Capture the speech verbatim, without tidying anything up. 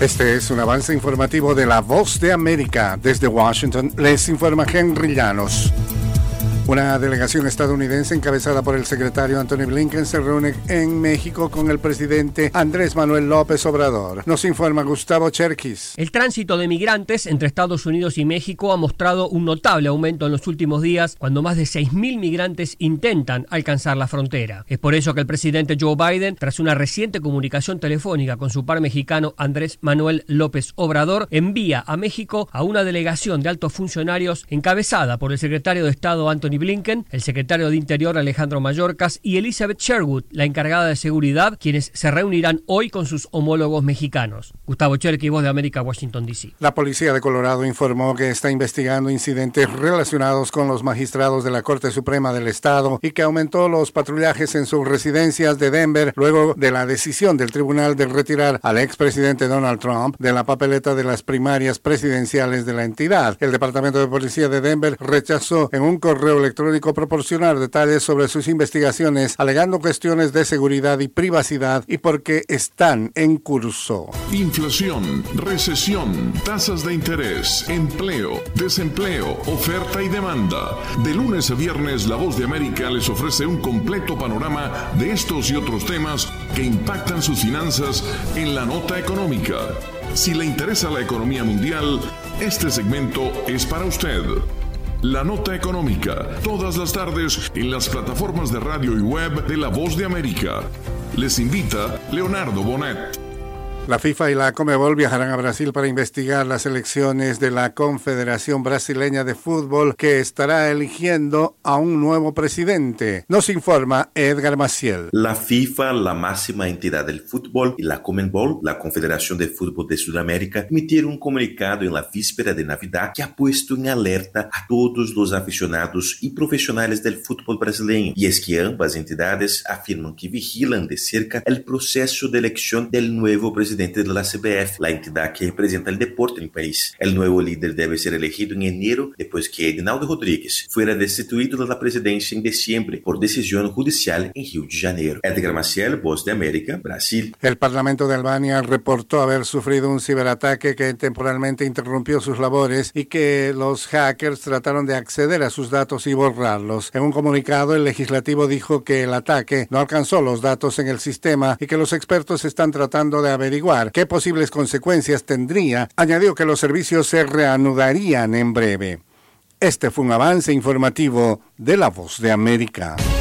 Este es un avance informativo de La Voz de América. Desde Washington les informa Henry Llanos. Una delegación estadounidense encabezada por el secretario Anthony Blinken se reúne en México con el presidente Andrés Manuel López Obrador. Nos informa Gustavo Cherkis. El tránsito de migrantes entre Estados Unidos y México ha mostrado un notable aumento en los últimos días, cuando más de seis mil migrantes intentan alcanzar la frontera. Es por eso que el presidente Joe Biden, tras una reciente comunicación telefónica con su par mexicano Andrés Manuel López Obrador, envía a México a una delegación de altos funcionarios encabezada por el secretario de Estado Anthony Blinken, el secretario de Interior Alejandro Mayorkas y Elizabeth Sherwood, la encargada de seguridad, quienes se reunirán hoy con sus homólogos mexicanos. Gustavo Cherkis, Voz de América, Washington, D C. La policía de Colorado informó que está investigando incidentes relacionados con los magistrados de la Corte Suprema del Estado y que aumentó los patrullajes en sus residencias de Denver luego de la decisión del tribunal de retirar al expresidente Donald Trump de la papeleta de las primarias presidenciales de la entidad. El Departamento de Policía de Denver rechazó en un correo electrónico proporcionar detalles sobre sus investigaciones, alegando cuestiones de seguridad y privacidad y porque están en curso. Inflación, recesión, tasas de interés, empleo, desempleo, oferta y demanda. De lunes a viernes, La Voz de América les ofrece un completo panorama de estos y otros temas que impactan sus finanzas en la nota económica. Si le interesa la economía mundial, este segmento es para usted. La Nota Económica, todas las tardes en las plataformas de radio y web de La Voz de América. Les invita Leonardo Bonet. La FIFA y la Conmebol viajarán a Brasil para investigar las elecciones de la Confederación Brasileña de Fútbol, que estará eligiendo a un nuevo presidente. Nos informa Edgar Maciel. La FIFA, la máxima entidad del fútbol, y la Conmebol, la Confederación de Fútbol de Sudamérica, emitieron un comunicado en la víspera de Navidad que ha puesto en alerta a todos los aficionados y profesionales del fútbol brasileño. Y es que ambas entidades afirman que vigilan de cerca el proceso de elección del nuevo presidente de la C B F, la entidad que representa el deporte en el país. El nuevo líder debe ser elegido en enero, después que Edinaldo Rodríguez fuera destituido de la presidencia en diciembre por decisión judicial en Río de Janeiro. Edgar Maciel, Voz de América, Brasil. El Parlamento de Albania reportó haber sufrido un ciberataque que temporalmente interrumpió sus labores y que los hackers trataron de acceder a sus datos y borrarlos. En un comunicado, el legislativo dijo que el ataque no alcanzó los datos en el sistema y que los expertos están tratando de averiguar qué posibles consecuencias tendría. Añadió que los servicios se reanudarían en breve. Este fue un avance informativo de La Voz de América.